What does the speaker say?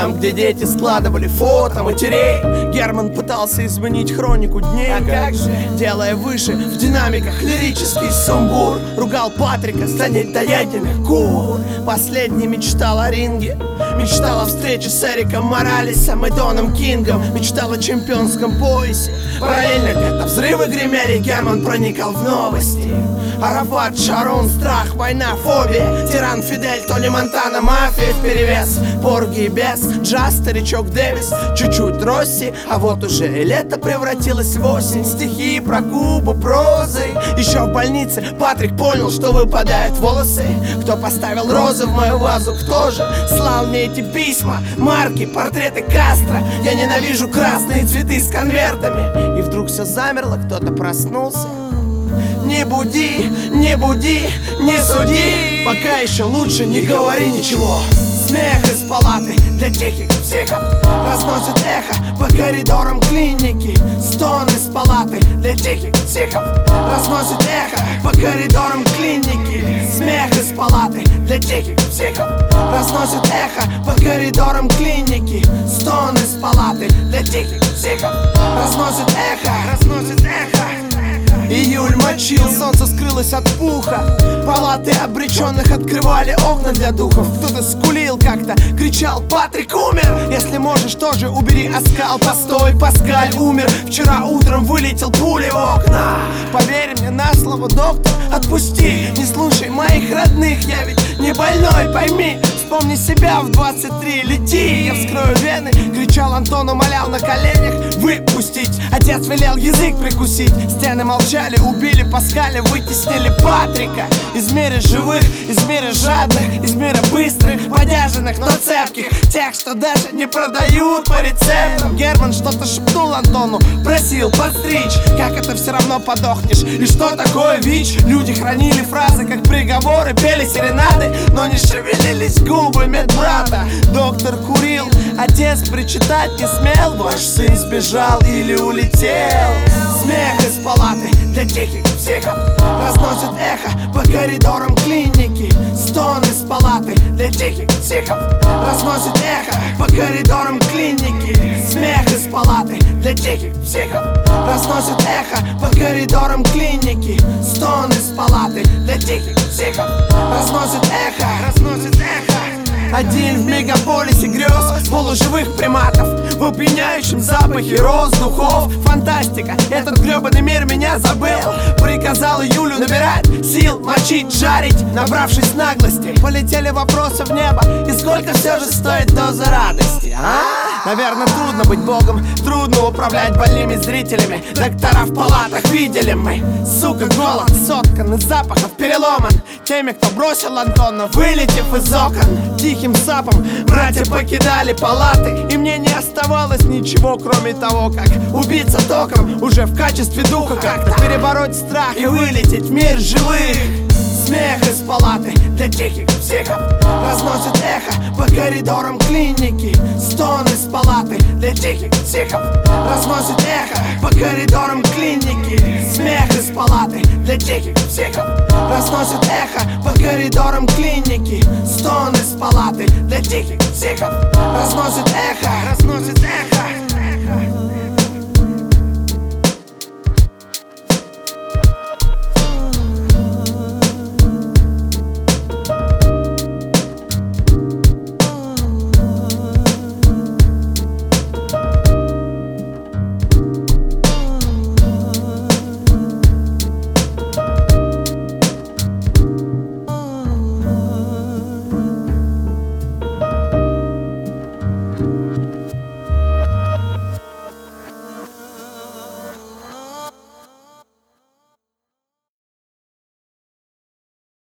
Там, где дети складывали фото матерей, Герман пытался изменить хронику дней. А как же, делая выше в динамиках лирический сумбур, ругал Патрика, станет до ядерных кур. Последний мечтал о ринге, мечтал о встрече с Эриком Моралесом и Доном Кингом, мечтал о чемпионском поясе. Параллельно где-то взрывы гремели, Герман проникал в новости. Арафат, Шарон, страх, война, фобия, тиран Фидель, Тони Монтана, мафия вперевес, Порги и Бес, джаз, старичок Дэвис, чуть-чуть Росси, а вот уже и лето превратилось в осень. Стихи про Кубу, прозой. Еще в больнице Патрик понял, что выпадают волосы. Кто поставил розы в мою вазу, кто же слал мне эти письма, марки, портреты Кастро? Я ненавижу красные цветы с конвертами. И вдруг все замерло, кто-то проснулся. Не буди, не буди, не суди, пока еще лучше не говори ничего. Смех из палаты для тихих психов разносит эхо по коридорам клиники. Стон из палаты для тихих психов разносит эхо по коридорам клиники. Смех из палаты для тихих психов разносит эхо по коридорам клиники. Стон из палаты для тихих психов разносит эхо, разносит эхо. Июль мочил, солнце скрылось от пуха. Палаты обреченных открывали окна для духов. Кто-то скулил как-то, кричал: Патрик умер! Если можешь, тоже убери оскал. Постой, Паскаль умер. Вчера утром вылетел пулей в окна. Поверь мне на слово, доктор, отпусти. Не слушай моих родных, я ведь не больной, пойми. Вспомни себя в 23, лети. Я вскрою вены, кричал Антон, умолял на коленях выпустить. Отец велел язык прикусить. Стены молчали, убили Паскаля, вытеснили Патрика. Из мира живых, из мира жадных, из мира быстрых, подержанных, но цепких, тех, что даже не продают по рецептам. Герман что-то шепнул Антону, просил подстричь. Как это все равно подохнешь? И что такое ВИЧ? Люди хранили фразы, как приговоры, пели серенады, но не шевелились губы медбрата. Доктор курил, отец причитать не смел. Ваш сын сбежал или улетел. Смех из палаты для тихих психов разносит эхо по коридорам клиники. Стон из палаты для тихих психов разносит эхо по коридорам клиники. Смех из палаты для тихих психов разносит эхо по коридорам клиники. Стон из палаты для тихих психов разносит эхо, разносит эхо. Один в мегаполисе грез полуживых приматов в опьяняющем запахе роз, духов. Фантастика, этот гребаный мир меня забыл. Приказал Юлю набирать сил, мочить, жарить. Набравшись наглости, полетели вопросы в небо. И сколько все же стоит доза радости, а? Наверное, трудно быть богом, трудно управлять больными зрителями. Доктора в палатах видели мы. Сука, голод соткан из запахов, переломан теми, кто бросил Антона, вылетев из окон. Тихим сапом братья покидали палаты, и мне не оставалось ничего, кроме того, как убиться током уже в качестве духа, как-то перебороть страх и вылететь в мир живых. Смех из палаты для тихих психов разносит эхо по коридорам клиники. Стон из палаты для тихих психов разносит эхо по коридорам клиники. Смех из палаты для тихих психов разносит эхо по коридорам клиники. Стон из палаты для тихих психов разносит эхо, разносит эхо.